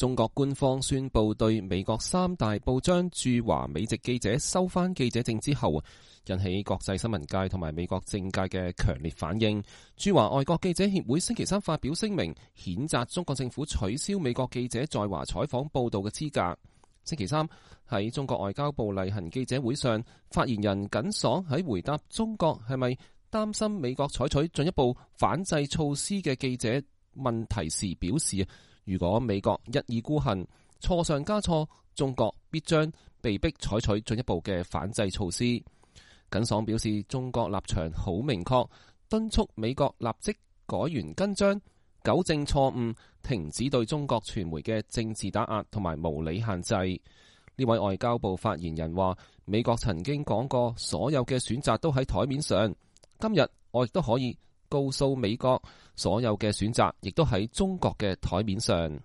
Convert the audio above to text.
中國官方宣布對美國3大報章駐華美籍記者收返記者證之後，引起國際新聞界同埋美國政界嘅強烈反應。駐華外國記者協會星期三發表聲明，譴責中國政府取消美國記者在華採訪報道嘅資格。星期三喺中國外交部例行記者會上，發言人耿爽喺回答中國係咪擔心美國採取進一步反制措施嘅記者問題時表示，如果美國一意孤行，錯上加錯，中國必將被迫採取進一步嘅反制措施。耿爽表示，中國立場好明確，敦促美國立即改弦更張，糾正錯誤，停止對中國傳媒嘅政治打壓同埋無理限制。呢位外交部發言人話，美國曾經講過，所有嘅選擇都喺台面上，今日我亦都可以告訴美國，所有嘅選擇亦都喺中國嘅台面上。